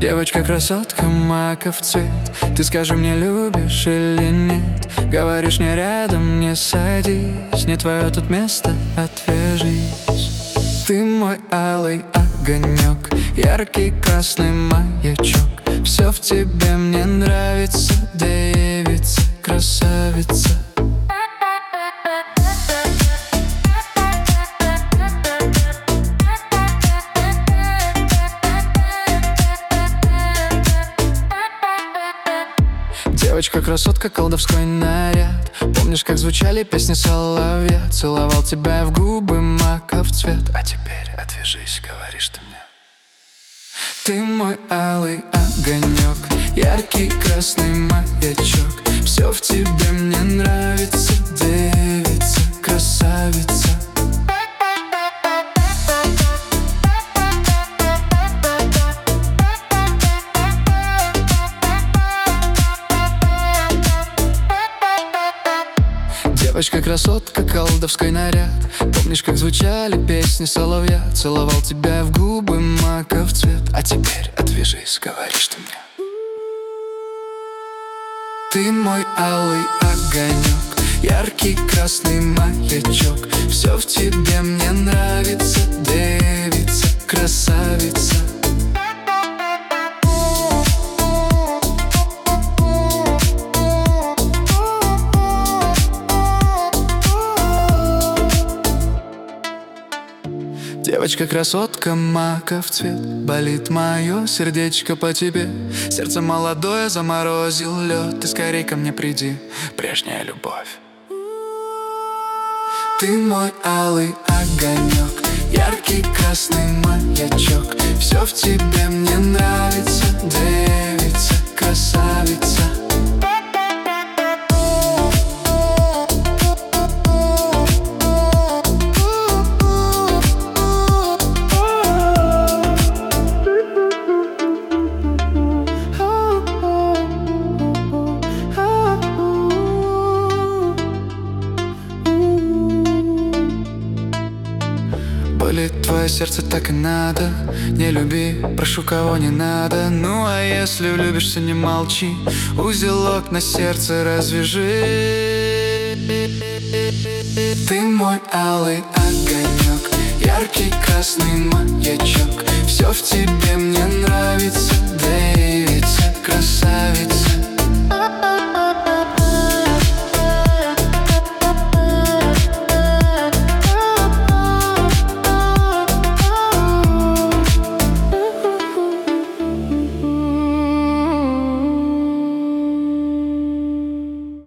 Девочка-красотка, маков цвет. Ты скажи мне, любишь или нет? Говоришь, не рядом, не садись, не твое тут место, отвяжись. Ты мой алый огонек, яркий красный маячок. Все в тебе мне нравится, девица, красавица. Девочка-красотка, колдовской наряд. Помнишь, как звучали песни соловья? Целовал тебя в губы, маков цвет. А теперь отвяжись, говоришь ты мне. Ты мой алый огонек, яркий красный маячок. Все в тебе мне нравится, девица, красавица. Девочка-красотка, колдовской наряд. Помнишь, как звучали песни соловья? Целовал тебя в губы, маков цвет. А теперь отвяжись, говоришь ты мне. Ты мой алый огонек, яркий красный маячок. Все в тебе мне нравится, девица, красавица. Девочка-красотка, маков цвет. Болит мое сердечко по тебе. Сердце молодое заморозил лед. Ты скорей ко мне приди, прежняя любовь. Ты мой алый огонек, яркий красный маячок. Все в тебе мне нравится, девица, красавица. Болит твое сердце, так и надо. Не люби, прошу, кого не надо. Ну а если влюбишься, не молчи. Узелок на сердце развяжи. Ты мой алый огонек, яркий красный маячок. Все в тебе мне нравится, девица, красавица.